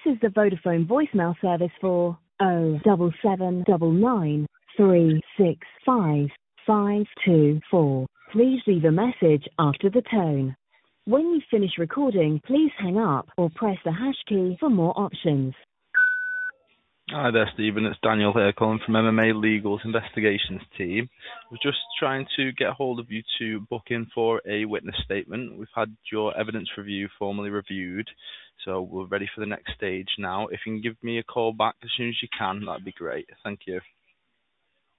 is the Vodafone voicemail service for 07799365524. Please leave a message after the tone. When you finish recording, please hang up or press the hash key for more options. Hi there, Stephen. It's Daniel here calling from MMA Legal's investigations team. We're just trying to get hold of you to book in for a witness statement. We've had your evidence review formally reviewed, so we're ready for the next stage now. If you can give me a call back as soon as you can, that'd be great. Thank you.